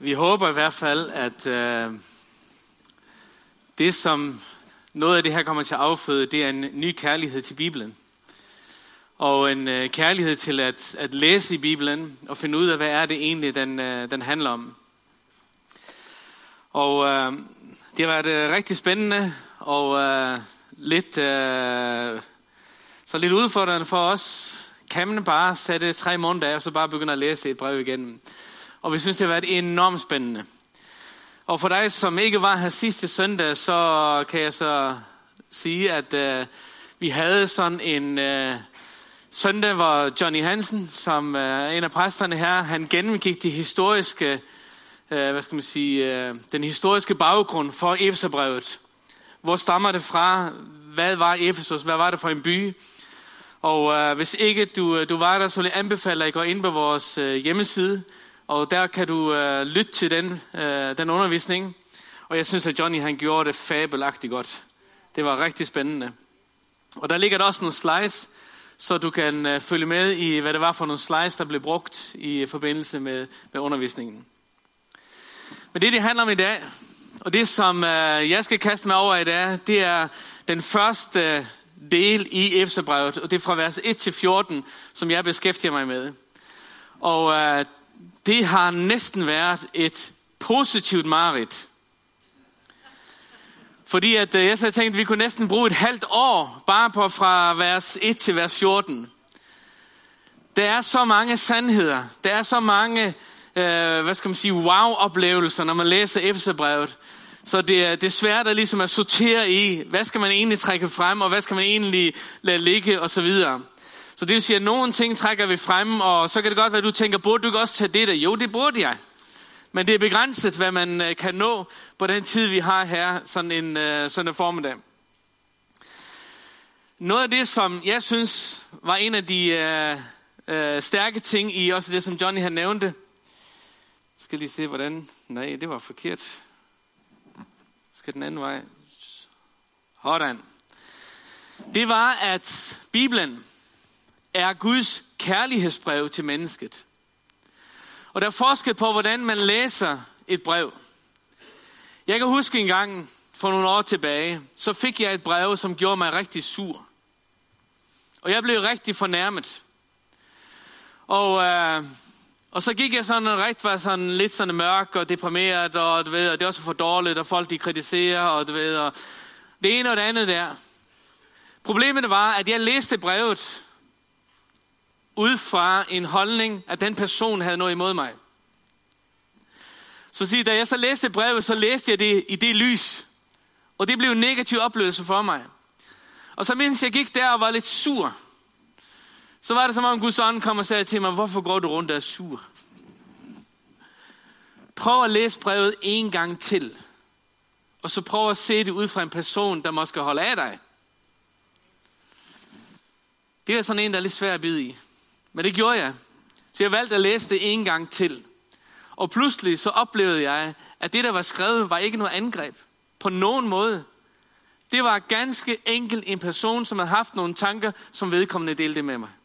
Vi håber i hvert fald, at det som noget af det her kommer til at afføde, det er en ny kærlighed til Bibelen. Og en kærlighed til at læse i Bibelen og finde ud af, hvad er det egentlig, den handler om. Og det har været rigtig spændende og lidt udfordrende for os. Kan man bare sætte 3 måneder af, og så bare begynde at læse et brev igen. Og vi synes, det har været enormt spændende. Og for dig, som ikke var her sidste søndag, så kan jeg så sige, at vi havde sådan en søndag, hvor Johnny Hansen, som er en af præsterne her, han gennemgik de historiske, den historiske baggrund for Efeserbrevet. Hvor stammer det fra? Hvad var Efesus? Hvad var det for en by? Og hvis ikke du var der, så vil jeg anbefale dig at gå ind på vores hjemmeside, og der kan du lytte til den undervisning. Og jeg synes, at Johnny han gjorde det fabelagtigt godt. Det var rigtig spændende. Og der ligger der også nogle slides, så du kan følge med i, hvad det var for nogle slides, der blev brugt i forbindelse med undervisningen. Men det handler om i dag, og det som jeg skal kaste mig over i dag, det er den første del i Efeserbrevet, og det er fra vers 1 til 14, som jeg beskæftiger mig med. Og det har næsten været et positivt mareridt. Fordi at jeg så tænkte, at vi kunne næsten bruge et halvt år, bare på fra vers 1 til vers 14. Der er så mange sandheder, der er så mange, wow-oplevelser, når man læser Efeserbrevet. Så det er svært at, ligesom at sortere i, hvad skal man egentlig trække frem, og hvad skal man egentlig lade ligge, og så videre. Så det vil sige, at nogle ting trækker vi frem, og så kan det godt være, at du tænker, burde du ikke også tage det der? Jo, det burde jeg. Men det er begrænset, hvad man kan nå på den tid, vi har her, sådan en formiddag. Noget af det, som jeg synes var en af de stærke ting i også det, som Johnny han nævnte. Skal lige se, hvordan... Nej, det var forkert. Skal den anden vej. Sådan. Det var, at Bibelen er Guds kærlighedsbrev til mennesket. Og der er forskel på, hvordan man læser et brev. Jeg kan huske en gang for nogle år tilbage, så fik jeg et brev, som gjorde mig rigtig sur. Og jeg blev rigtig fornærmet. Og så gik jeg var sådan lidt sådan mørk og deprimeret, og det er også for dårligt, og folk de kritiserer, og det ene og det andet der. Problemet var, at jeg læste brevet ud fra en holdning, at den person havde noget imod mig. Så da jeg så læste brevet, så læste jeg det i det lys. Og det blev en negativ oplevelse for mig. Og så mens jeg gik der og var lidt sur, så var det som om Guds ånd kom og sagde til mig, hvorfor går du rundt og er sur? Prøv at læse brevet en gang til. Og så prøv at se det ud fra en person, der måske holder af dig. Det er sådan en, der er lidt svær at bide i. Men det gjorde jeg. Så jeg valgte at læse det en gang til. Og pludselig så oplevede jeg, at det, der var skrevet, var ikke noget angreb. På nogen måde. Det var ganske enkelt en person, som havde haft nogle tanker, som vedkommende delte med mig.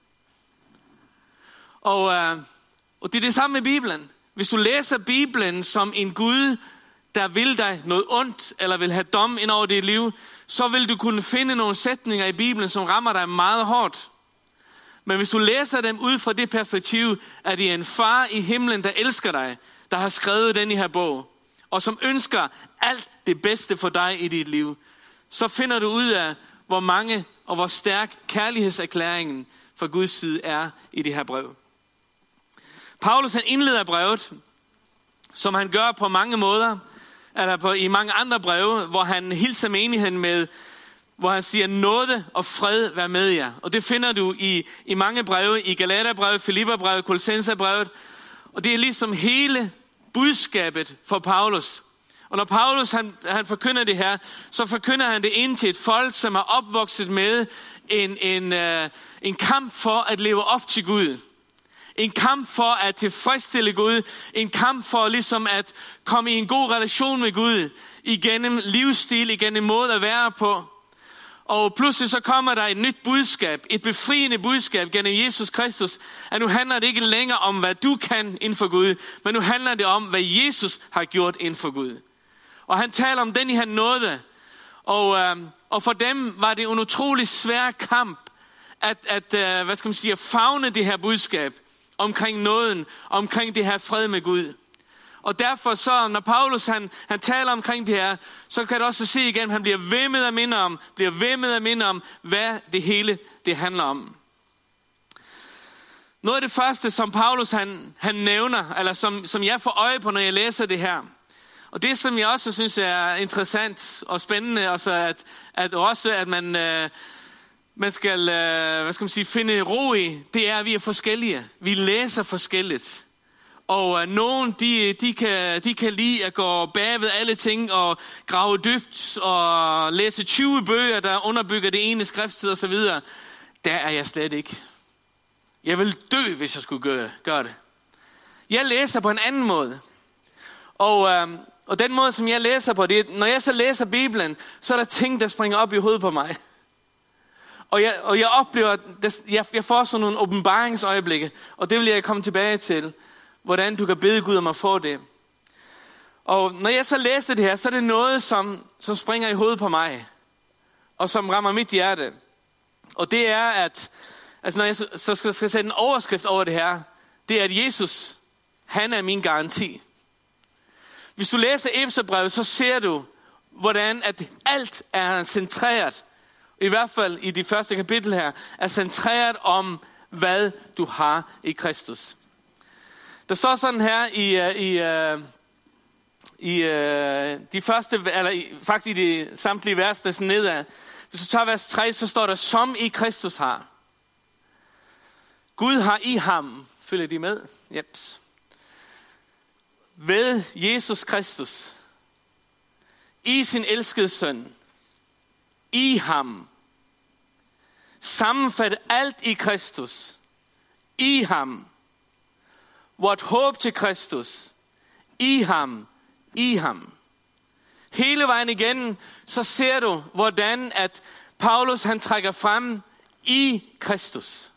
Og det er det samme med Bibelen. Hvis du læser Bibelen som en Gud, der vil dig noget ondt, eller vil have dom ind over dit liv, så vil du kunne finde nogle sætninger i Bibelen, som rammer dig meget hårdt. Men hvis du læser dem ud fra det perspektiv, at det er en far i himlen, der elsker dig, der har skrevet den i her bog, og som ønsker alt det bedste for dig i dit liv, så finder du ud af, hvor mange og hvor stærk kærlighedserklæringen fra Guds side er i det her brev. Paulus han indleder brevet, som han gør på mange måder, eller i mange andre breve, hvor han hilser menigheden med, hvor han siger, nåde og fred vær med jer. Og det finder du i mange breve, i Galaterbrevet, Filipperbrevet, Kolossenserbrevet. Og det er ligesom hele budskabet for Paulus. Og når Paulus han forkynder det her, så forkynder han det ind til et folk, som er opvokset med en kamp for at leve op til Gud. En kamp for at tilfredsstille Gud. En kamp for ligesom at komme i en god relation med Gud. Igennem livsstil, igennem måde at være på. Og pludselig så kommer der et nyt budskab, et befriende budskab gennem Jesus Kristus, at nu handler det ikke længere om, hvad du kan inden for Gud, men nu handler det om, hvad Jesus har gjort inden for Gud. Og han taler om den i han nåde, og for dem var det en utrolig svær kamp, at favne det her budskab omkring nåden, omkring det her fred med Gud. Og derfor så, når Paulus han taler omkring det her, så kan du også se igen, han bliver ved med at minde om, hvad det hele det handler om. Noget af det første, som Paulus han nævner, eller som jeg får øje på, når jeg læser det her, og det som jeg også synes er interessant og spændende, også at man skal finde ro i, det er, at vi er forskellige. Vi læser forskelligt. Og nogen, de kan lide at gå bagved alle ting og grave dybt og læse 20 bøger, der underbygger det ene skriftsted osv. Der er jeg slet ikke. Jeg vil dø, hvis jeg skulle gøre det. Jeg læser på en anden måde. Og den måde, som jeg læser på, det er, når jeg så læser Bibelen, så er der ting, der springer op i hovedet på mig. Og jeg oplever, at jeg får sådan nogle åbenbaringsøjeblikke, og det vil jeg komme tilbage til, hvordan du kan bede Gud om at få det. Og når jeg så læser det her, så er det noget, som springer i hovedet på mig, og som rammer mit hjerte. Og det er, at når jeg så skal sætte en overskrift over det her, det er, at Jesus, han er min garanti. Hvis du læser Efeserbrevet, så ser du, hvordan at alt er centreret, i hvert fald i de første kapitel her, er centreret om, hvad du har i Kristus. Der står sådan her i de første, eller faktisk i de samtlige vers, der er sådan nedad. Hvis du tager vers 3, så står der, som i Kristus har. Gud har i ham, følger de med? Jeps. Ved Jesus Kristus, i sin elskede søn, i ham, sammenfattet alt i Kristus, i ham, vort håb til Kristus, i ham. Hele vejen igen, så ser du, hvordan at Paulus han trækker frem i Kristus.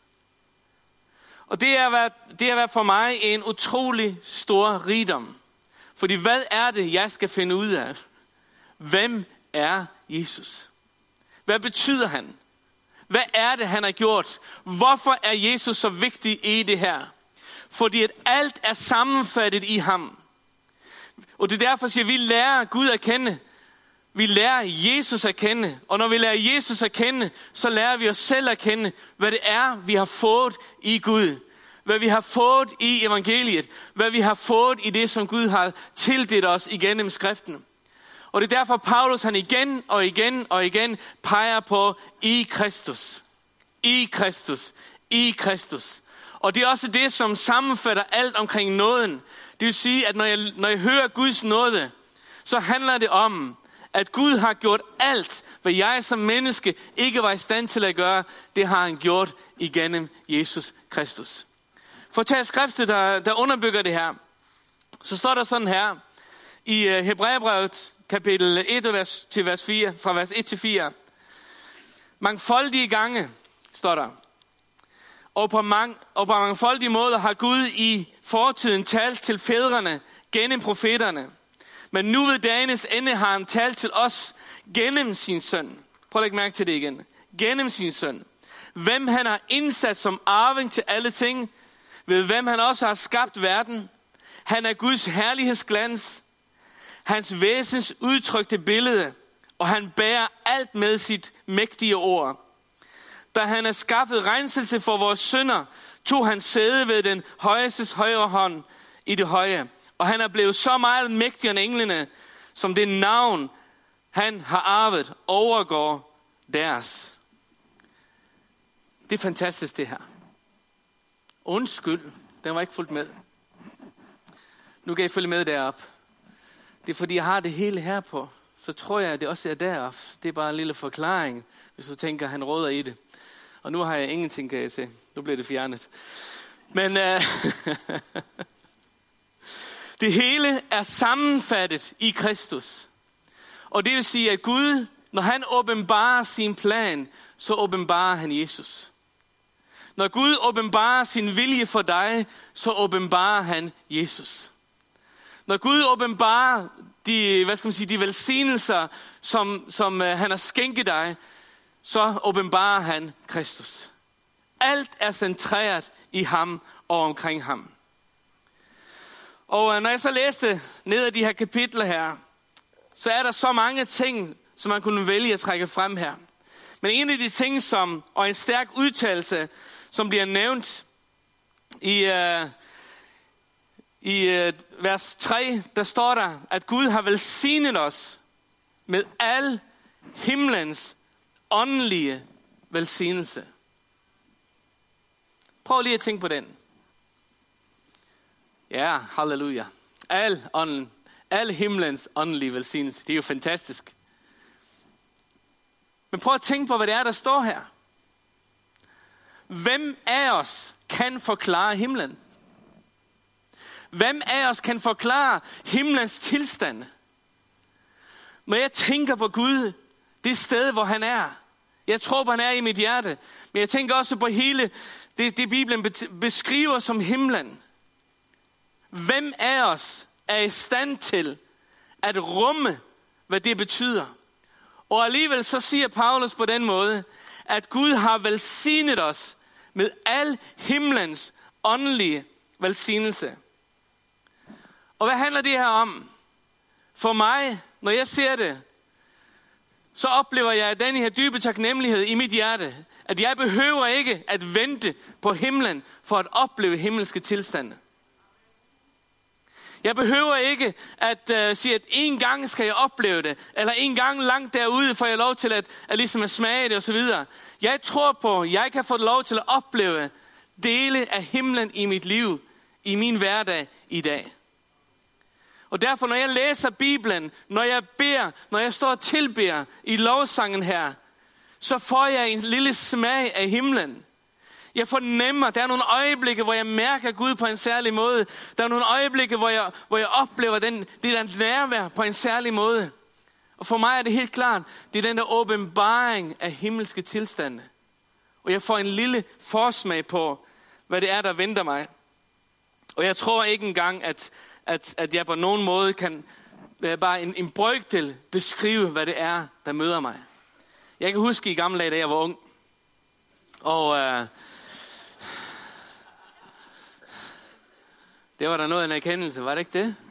Og det har været for mig en utrolig stor rigdom. Fordi hvad er det, jeg skal finde ud af? Hvem er Jesus? Hvad betyder han? Hvad er det, han har gjort? Hvorfor er Jesus så vigtig i det her? Fordi at alt er sammenfattet i ham. Og det er derfor, at vi lærer Gud at kende. Vi lærer Jesus at kende. Og når vi lærer Jesus at kende, så lærer vi os selv at kende, hvad det er, vi har fået i Gud. Hvad vi har fået i evangeliet. Hvad vi har fået i det, som Gud har tildelt os igennem skriften. Og det er derfor, Paulus han igen og igen peger på i Kristus. I Kristus. I Kristus. Og det er også det, som sammenfatter alt omkring nåden. Det vil sige, at når jeg hører Guds nåde, så handler det om, at Gud har gjort alt, hvad jeg som menneske ikke var i stand til at gøre. Det har han gjort igennem Jesus Kristus. For at tage skriftet, der underbygger det her, så står der sådan her i Hebræerbrevet kapitel 1 til vers 4, fra vers 1 til 4. Mangfoldige gange, står der. Og på mangfoldige måder har Gud i fortiden talt til fædrene gennem profeterne. Men nu ved dagens ende har han talt til os gennem sin søn. Prøv at lægge mærke til det igen. Gennem sin søn. Hvem han har indsat som arving til alle ting, ved hvem han også har skabt verden. Han er Guds herlighedsglans, hans væsens udtrykte billede, og han bærer alt med sit mægtige ord. Da han har skaffet renselse for vores synder, tog han sæde ved den højestes højre hånd i det høje. Og han er blevet så meget mægtigere end englene, som det navn, han har arvet, overgår deres. Det er fantastisk det her. Undskyld, den var ikke fuldt med. Nu kan I følge med derop. Det er fordi, jeg har det hele her på. Så tror jeg, at det også er derop. Det er bare en lille forklaring, hvis du tænker, at han råder i det. Og nu har jeg ingenting, kan jeg se. Nu bliver det fjernet. Men det hele er sammenfattet i Kristus. Og det vil sige, at Gud Når han åbenbarer sin plan, så åbenbarer han Jesus. Når Gud åbenbarer sin vilje for dig, så åbenbarer han Jesus. Når Gud åbenbarer de velsignelser, som han har skænket dig, så åbenbarer han Kristus. Alt er centreret i ham og omkring ham. Og når jeg så læste ned ad de her kapitler her, så er der så mange ting, som man kunne vælge at trække frem her. Men en af de ting, og en stærk udtalelse, som bliver nævnt i vers 3, der står der, at Gud har velsignet os med al himlens åndelige velsignelse. Prøv lige at tænke på den. Ja, halleluja. Al himlens åndelige velsignelse. Det er jo fantastisk. Men prøv at tænke på, hvad det er, der står her. Hvem af os kan forklare himlen? Hvem af os kan forklare himlens tilstand? Når jeg tænker på Gud, det sted, hvor han er. Jeg tror på, han er i mit hjerte. Men jeg tænker også på hele det Bibelen beskriver som himlen. Hvem af os er i stand til at rumme, hvad det betyder? Og alligevel så siger Paulus på den måde, at Gud har velsignet os med al himlens åndelige velsignelse. Og hvad handler det her om? For mig, når jeg ser det, så oplever jeg den her dybe taknemmelighed i mit hjerte, at jeg behøver ikke at vente på himlen for at opleve himmelske tilstande. Jeg behøver ikke at sige, at en gang skal jeg opleve det, eller en gang langt derude får jeg lov til at ligesom at smage det osv. Jeg tror på, at jeg kan få lov til at opleve dele af himlen i mit liv, i min hverdag i dag. Og derfor, når jeg læser Bibelen, når jeg beder, når jeg står og tilbeder i lovsangen her, så får jeg en lille smag af himlen. Jeg fornemmer, der er nogle øjeblikke, hvor jeg mærker Gud på en særlig måde. Der er nogle øjeblikke, hvor jeg oplever det der nærvær på en særlig måde. Og for mig er det helt klart, det er den der åbenbaring af himmelske tilstande. Og jeg får en lille forsmag på, hvad det er, der venter mig. Og jeg tror ikke engang, at jeg på nogen måde kan bare en brøkdel beskrive, hvad det er, der møder mig. Jeg kan huske i gamle dage, da jeg var ung. Og det var der noget af en erkendelse, var det ikke det?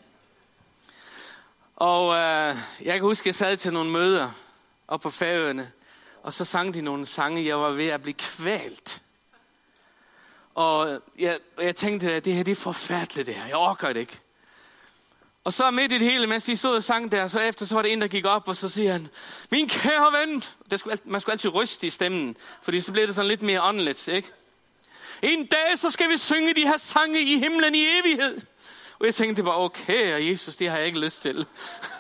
Og jeg kan huske, at jeg sad til nogle møder oppe på Færøerne, og så sang de nogle sange, jeg var ved at blive kvalt. Og jeg tænkte, at det her det er forfærdeligt det her, jeg orker det ikke. Og så midt i det hele, mens de stod og sang der, så var det en, der gik op, og så siger han, min kære ven, man skulle altid ryste i stemmen, fordi så blev det sådan lidt mere åndeligt, ikke? En dag, så skal vi synge de her sange i himlen i evighed. Og jeg tænkte bare, okay, Jesus, det har jeg ikke lyst til.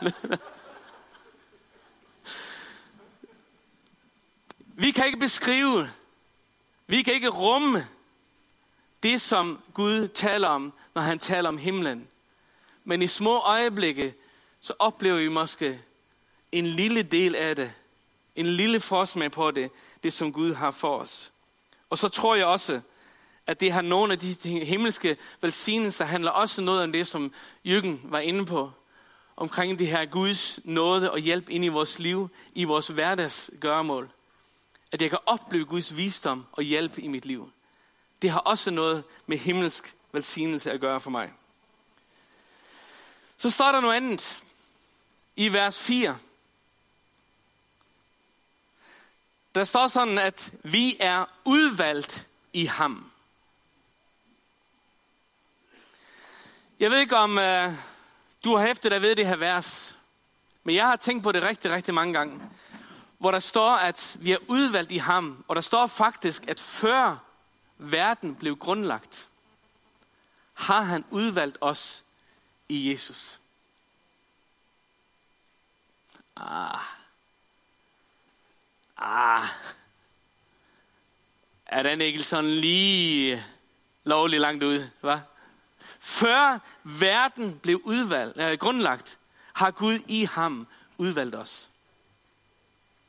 Vi kan ikke beskrive, vi kan ikke rumme det, som Gud taler om, når han taler om himlen. Men i små øjeblikke, så oplever vi måske en lille del af det. En lille forsmag på det som Gud har for os. Og så tror jeg også, at det har nogle af de himmelske velsignelser, handler også noget om det, som Jürgen var inde på. Omkring det her Guds nåde og hjælp ind i vores liv, i vores hverdagsgøremål. At jeg kan opleve Guds visdom og hjælp i mit liv. Det har også noget med himmelsk velsignelse at gøre for mig. Så står der noget andet i vers 4. Der står sådan, at vi er udvalgt i ham. Jeg ved ikke, om du har hæftet dig ved det her vers, men jeg har tænkt på det rigtig, rigtig mange gange, hvor der står, at vi er udvalgt i ham, og der står faktisk, at før verden blev grundlagt, har han udvalgt os i Jesus. Er den ikke sådan lige lovlig langt ude, hva'? Før verden blev grundlagt, har Gud i ham udvalgt os.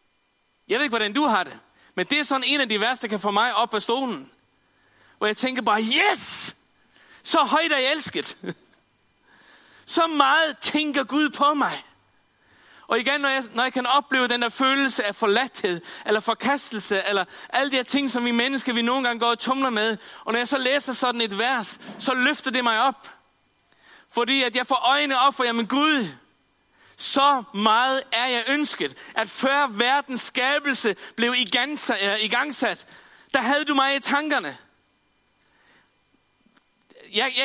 Jeg ved ikke, hvordan du har det, men det er sådan en af de værste, der kan få mig op af stolen. Hvor jeg tænker bare, yes! Så højt er jeg elsket. Så meget tænker Gud på mig. Og igen, når jeg kan opleve den der følelse af forladthed, eller forkastelse, eller alle de her ting, som vi mennesker, vi nogle gange går og tumler med. Og når jeg så læser sådan et vers, så løfter det mig op. Fordi at jeg får øjnene op for, jamen Gud, så meget er jeg ønsket, at før verdens skabelse blev igangsat, der havde du mig i tankerne. Jeg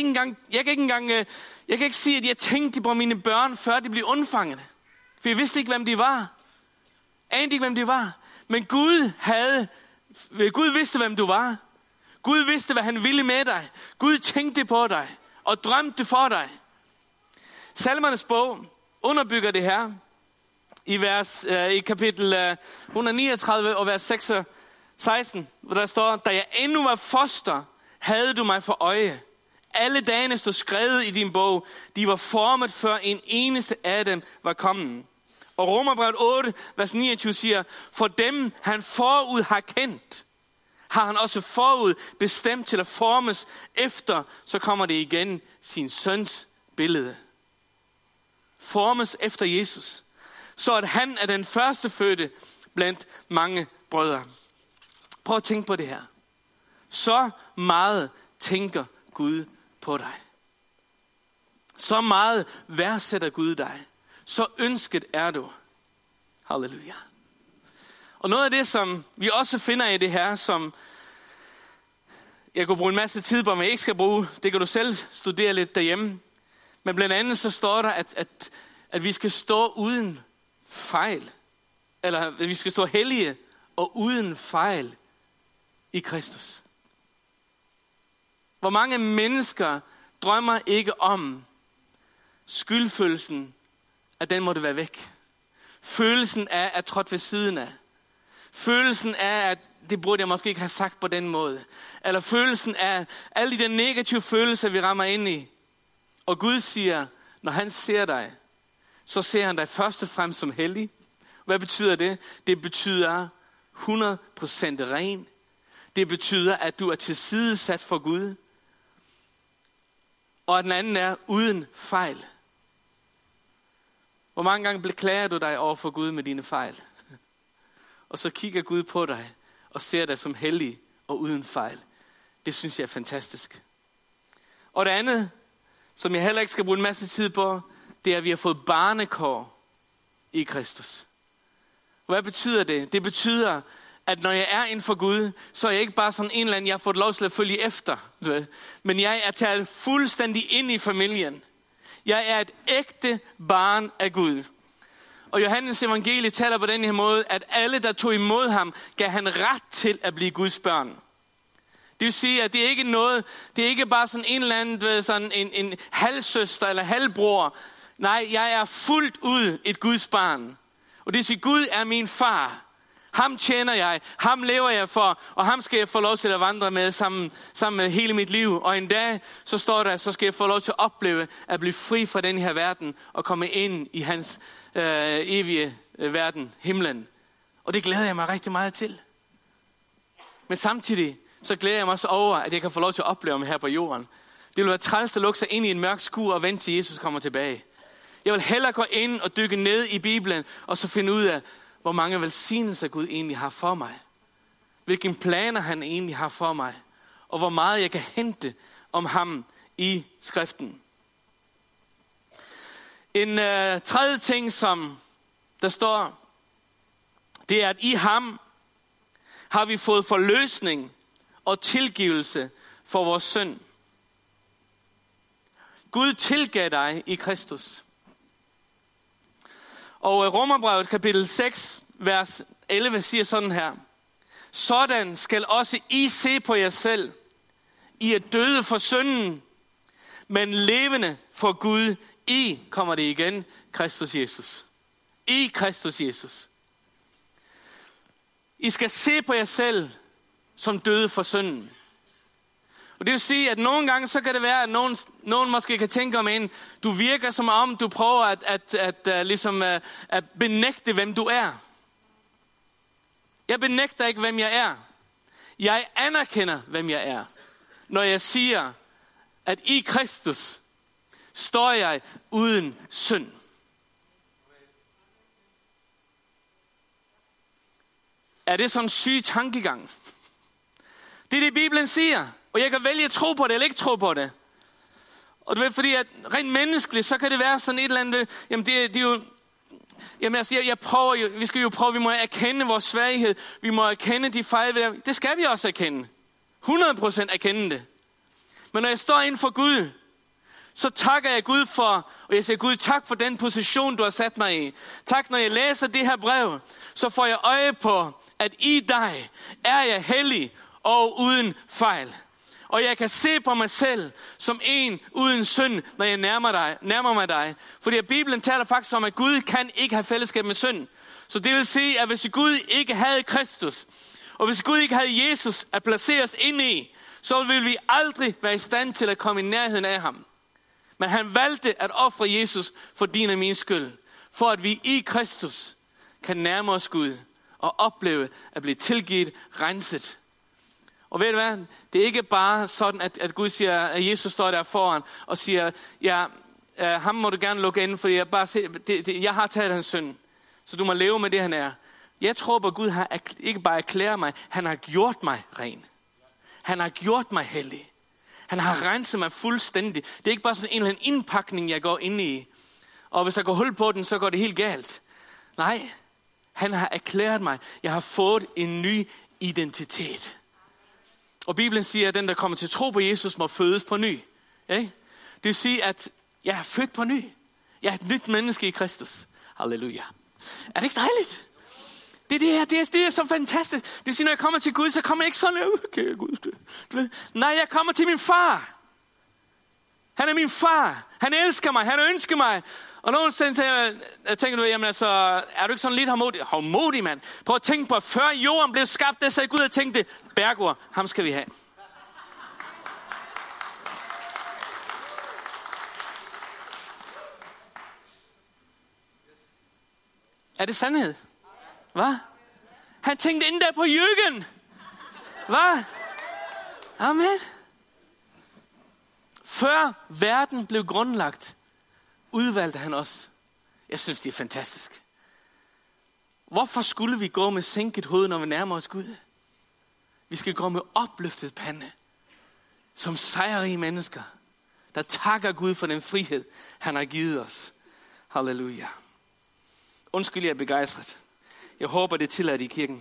kan ikke sige, at jeg tænkte på mine børn, før de blev undfanget. For jeg vidste ikke, hvem de var. Anede ikke, hvem de var. Men Gud vidste, hvem du var. Gud vidste, hvad han ville med dig. Gud tænkte på dig og drømte for dig. Salmernes bog underbygger det her i kapitel 139 og vers 16, hvor der står, da jeg endnu var foster, havde du mig for øje. Alle dagene stod skrevet i din bog. De var formet, før en eneste af dem var kommet. Og Romerbrevet 8, vers 29 siger, for dem han forud har kendt, har han også forud bestemt til at formes efter, så kommer det igen sin søns billede. Formes efter Jesus, så at han er den førstefødte blandt mange brødre. Prøv at tænke på det her. Så meget tænker Gud på dig. Så meget værdsætter Gud dig. Så ønsket er du. Halleluja. Og noget af det, som vi også finder i det her, som jeg kunne bruge en masse tid på, men jeg ikke skal bruge, det kan du selv studere lidt derhjemme. Men blandt andet så står der, at vi skal stå uden fejl. Eller at vi skal stå hellige og uden fejl i Kristus. Hvor mange mennesker drømmer ikke om skyldfølelsen, at den måtte være væk. Følelsen af at trådt ved siden af. Følelsen af, at det burde jeg måske ikke have sagt på den måde. Eller følelsen af alle de negative følelser, vi rammer ind i. Og Gud siger, når han ser dig, så ser han dig først og fremmest som hellig. Hvad betyder det? Det betyder 100% ren. Det betyder, at du er tilsidesat for Gud. Og den anden er uden fejl. Hvor mange gange beklager du dig over for Gud med dine fejl? Og så kigger Gud på dig og ser dig som hellig og uden fejl. Det synes jeg er fantastisk. Og det andet, som jeg heller ikke skal bruge en masse tid på, det er, at vi har fået barnekår i Kristus. Hvad betyder det? Det betyder, at når jeg er inden for Gud, så er jeg ikke bare sådan en eller anden, jeg har fået lov til at følge efter. Men jeg er taget fuldstændig ind i familien. Jeg er et ægte barn af Gud. Og Johannes evangelie taler på den her måde, at alle, der tog imod ham, gav han ret til at blive Guds børn. Det vil sige, at det er ikke noget, det er ikke bare sådan en eller anden, sådan en halvsøster eller halvbror. Nej, jeg er fuldt ud et Guds barn. Og det vil sige, Gud er min far. Ham tjener jeg, ham lever jeg for, og ham skal jeg få lov til at vandre med sammen med hele mit liv. Og en dag, så står der, så skal jeg få lov til at opleve at blive fri fra den her verden og komme ind i hans evige verden, himlen. Og det glæder jeg mig rigtig meget til. Men samtidig, så glæder jeg mig også over, at jeg kan få lov til at opleve mig her på jorden. Det vil være træls at lukke sig ind i en mørk skur og vente til Jesus kommer tilbage. Jeg vil hellere gå ind og dykke ned i Bibelen, og så finde ud af, hvor mange velsignelser Gud egentlig har for mig. Hvilke planer han egentlig har for mig. Og hvor meget jeg kan hente om ham i skriften. En tredje ting, som der står, det er, at i ham har vi fået forløsning og tilgivelse for vores synd. Gud tilgav dig i Kristus. Og Romerbrevet kapitel 6, vers 11 siger sådan her. Sådan skal også I se på jer selv. I er døde for synden, men levende for Gud. I, kommer det igen, Kristus Jesus. I Kristus Jesus. I skal se på jer selv som døde for synden. Og det vil sige, at nogle gange så kan det være, at nogen måske kan tænke om en, du virker som om, du prøver at benægte, hvem du er. Jeg benægter ikke, hvem jeg er. Jeg anerkender, hvem jeg er, når jeg siger, at i Kristus står jeg uden synd. Er det sådan en syg tankegang? Det er det, Bibelen siger. Og jeg kan vælge at tro på det, eller ikke tro på det. Og du ved, fordi at rent menneskeligt, så kan det være sådan et eller andet, jamen det er jo, jamen altså, vi skal jo prøve, vi må erkende vores svaghed, vi må erkende de fejl, det skal vi også erkende. 100% erkende det. Men når jeg står inden for Gud, så takker jeg Gud for, og jeg siger, Gud, tak for den position, du har sat mig i. Tak, når jeg læser det her brev, så får jeg øje på, at i dig er jeg hellig og uden fejl. Og jeg kan se på mig selv som en uden synd, når jeg nærmer mig dig. Fordi Bibelen taler faktisk om, at Gud kan ikke have fællesskab med synd. Så det vil sige, at hvis Gud ikke havde Kristus, og hvis Gud ikke havde Jesus at placere os ind i, så ville vi aldrig være i stand til at komme i nærheden af ham. Men han valgte at ofre Jesus for din og min skyld, for at vi i Kristus kan nærme os Gud og opleve at blive tilgivet, renset. Og ved du hvad? Det er ikke bare sådan, at Gud siger, at Jesus står der foran og siger, ja, ham må du gerne lukke ind, fordi jeg har taget hans synd, så du må leve med det, han er. Jeg tror på, at Gud har ikke bare erklæret mig, han har gjort mig ren. Han har gjort mig hellig. Han har renset mig fuldstændig. Det er ikke bare sådan en eller anden indpakning, jeg går ind i. Og hvis jeg går hul på den, så går det helt galt. Nej, han har erklæret mig. Jeg har fået en ny identitet. Og Bibelen siger, at den, der kommer til tro på Jesus, må fødes på ny. Ikke? Det vil sige, at jeg er født på ny. Jeg er et nyt menneske i Kristus. Halleluja. Er det ikke dejligt? Det er så fantastisk. Det vil sige, når jeg kommer til Gud, så kommer jeg ikke sådan, okay, Gud. Nej, jeg kommer til min far. Han er min far. Han elsker mig. Han ønsker mig. Og nogen tænker du, jamen altså, er du ikke sådan lidt hårdmodig, mand? Prøv at tænke på, før jorden blev skabt, der sagde Gud og tænkte, Bergur, ham skal vi have. Er det sandhed? Hvad? Han tænkte inden der på Jürgen. Hvad? Amen. Før verden blev grundlagt, udvalgte han os. Jeg synes, det er fantastisk. Hvorfor skulle vi gå med sænket hoved, når vi nærmer os Gud? Vi skal gå med opløftet pande, som sejrige mennesker, der takker Gud for den frihed, han har givet os. Halleluja. Undskyld, jeg er begejstret. Jeg håber, det er tilladt i kirken.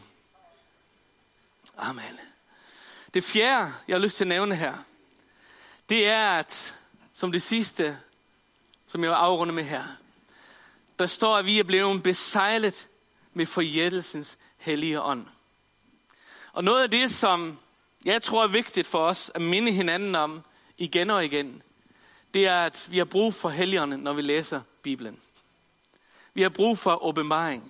Amen. Det fjerde, jeg har lyst til at nævne her, det er, at som det sidste, som jeg vil afrunde med her, der står, at vi er blevet besejlet med forjættelsens hellige ånd. Og noget af det, som jeg tror er vigtigt for os at minde hinanden om igen og igen, det er, at vi har brug for helligånden, når vi læser Bibelen. Vi har brug for åbenbaring.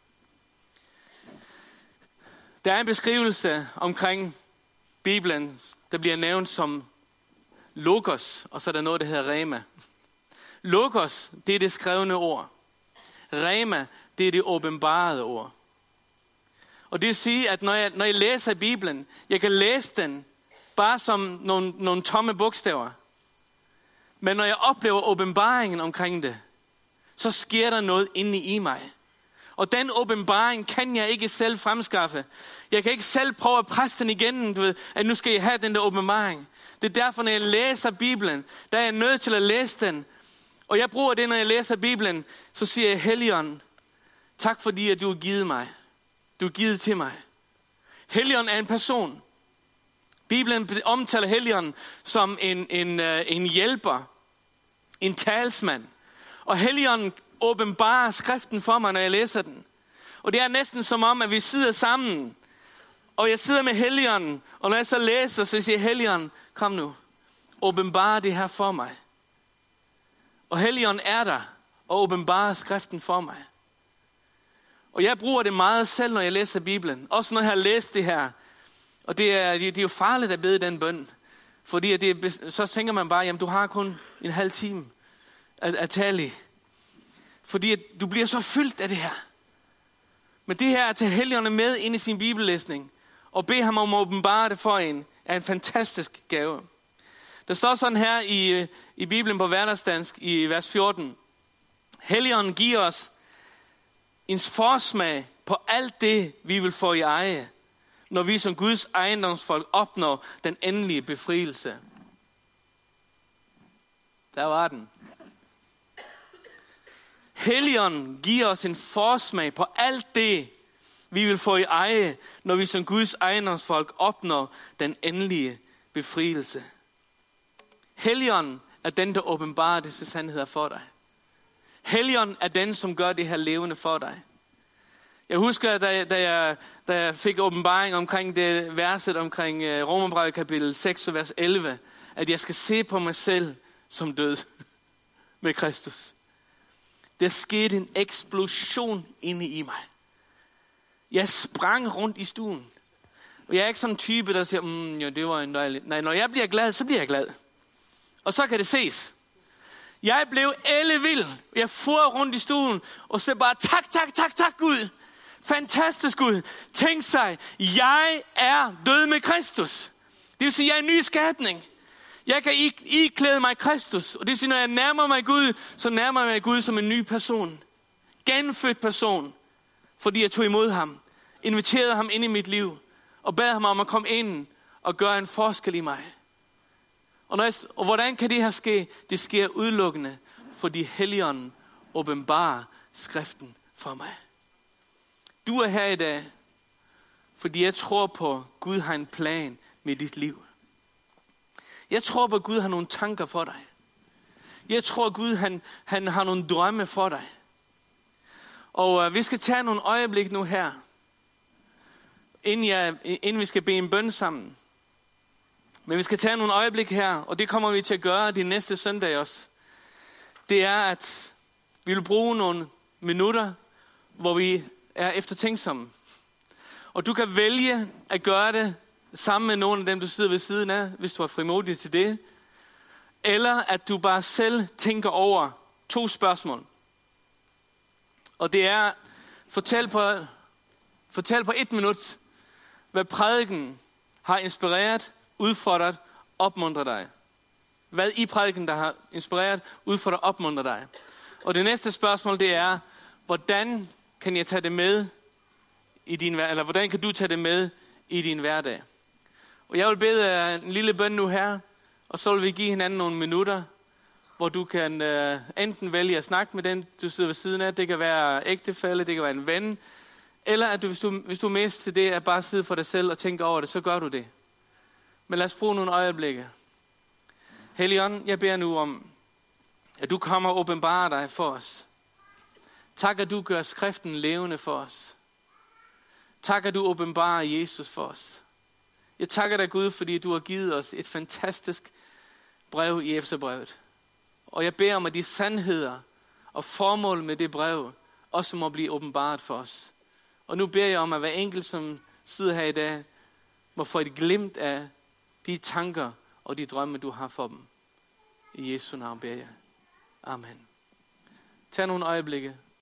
Der er en beskrivelse omkring Bibelen, der bliver nævnt som logos, og så er der noget, der hedder rema. Logos, det er det skrevne ord. Rema, det er det åbenbarede ord. Og det vil sige, at når jeg læser Bibelen, jeg kan læse den bare som nogle tomme bogstaver. Men når jeg oplever åbenbaringen omkring det, så sker der noget inde i mig. Og den åbenbaring kan jeg ikke selv fremskaffe. Jeg kan ikke selv prøve at presse den igen, du ved, at nu skal jeg have den der åbenbaring. Det er derfor, når jeg læser Bibelen, der er jeg nødt til at læse den. Og jeg bruger det, når jeg læser Bibelen, så siger jeg, Helligånd, tak fordi, at du har givet mig. Du har givet til mig. Helligånd er en person. Bibelen omtaler Helligånden som en hjælper, en talsmand. Og Helligånden åbenbarer skriften for mig, når jeg læser den. Og det er næsten som om, at vi sidder sammen. Og jeg sidder med Helligånden, og når jeg så læser, så siger Helligånden, kom nu, åbenbar det her for mig. Og Helligånden er der, og åbenbarer skriften for mig. Og jeg bruger det meget selv, når jeg læser Bibelen. Også når jeg har læst det her. Og det er jo farligt at bede den bøn. Fordi så tænker man bare, jamen du har kun en halv time at tale i. Fordi du bliver så fyldt af det her. Men det her at tage Helligånden med ind i sin bibellæsning, og bede ham om at åbenbare det for en, er en fantastisk gave. Der står sådan her i Bibelen på hverdagsdansk i vers 14. Helligånden giver os en forsmag på alt det, vi vil få i eje, når vi som Guds ejendomsfolk opnår den endelige befrielse. Der var den. Helligånden giver os en forsmag på alt det, vi vil få i eje, når vi som Guds ejendomsfolk opnår den endelige befrielse. Helligånden er den, der åbenbarer disse sandheder for dig. Helligånden er den, som gør det her levende for dig. Jeg husker, da jeg fik åbenbaring omkring det verset omkring Romerbrevet kapitel 6, vers 11, at jeg skal se på mig selv som død med Kristus. Der skete en eksplosion inde i mig. Jeg sprang rundt i stuen. Og jeg er ikke sådan en type, der siger, ja, det var en dejlig. Nej, når jeg bliver glad, så bliver jeg glad. Og så kan det ses. Jeg blev ellevild. Jeg fuhr rundt i stuen, og så bare, tak Gud. Fantastisk Gud. Tænk sig, jeg er død med Kristus. Det vil sige, jeg er en ny skabning. Jeg kan iklæde mig Kristus. Og det vil sige, når jeg nærmer mig Gud, så nærmer jeg mig Gud som en ny person. Genfødt person. Fordi jeg tog imod ham. Inviterede ham ind i mit liv. Og bad ham om at komme ind og gøre en forskel i mig. Og hvordan kan det her ske? Det sker udelukkende, fordi Helligånden åbenbarer skriften for mig. Du er her i dag, fordi jeg tror på, at Gud har en plan med dit liv. Jeg tror på, at Gud har nogle tanker for dig. Jeg tror, at Gud han har nogle drømme for dig. Og vi skal tage nogle øjeblik nu her, inden vi skal bede en bøn sammen. Men vi skal tage nogle øjeblik her, og det kommer vi til at gøre de næste søndag også. Det er, at vi vil bruge nogle minutter, hvor vi er eftertænksomme. Og du kan vælge at gøre det sammen med nogle af dem, du sidder ved siden af, hvis du er frimodig til det. Eller at du bare selv tænker over 2 spørgsmål. Og det er, fortæl på 1 minut, hvad prædiken har inspireret, udfordret, opmuntret dig. Hvad i prædiken, der har inspireret, udfordret, opmuntret dig. Og det næste spørgsmål, det er, hvordan kan jeg tage det med eller hvordan kan du tage det med i din hverdag? Og jeg vil bede en lille bøn nu her, og så vil vi give hinanden nogle minutter, hvor du kan enten vælge at snakke med den, du sidder ved siden af. Det kan være ægtefælle, det kan være en ven. Eller at hvis du er mest til det, at bare sidde for dig selv og tænke over det, så gør du det. Men lad os bruge nogle øjeblikke. Helligånd, jeg beder nu om, at du kommer og åbenbarer dig for os. Tak, at du gør skriften levende for os. Tak, at du åbenbarer Jesus for os. Jeg takker dig, Gud, fordi du har givet os et fantastisk brev i Efeserbrevet. Og jeg beder om, at de sandheder og formål med det brev også må blive åbenbaret for os. Og nu beder jeg om, at hver enkelt, som sidder her i dag, må få et glimt af de tanker og de drømme, du har for dem. I Jesu navn beder jeg. Amen. Tag nogle øjeblikke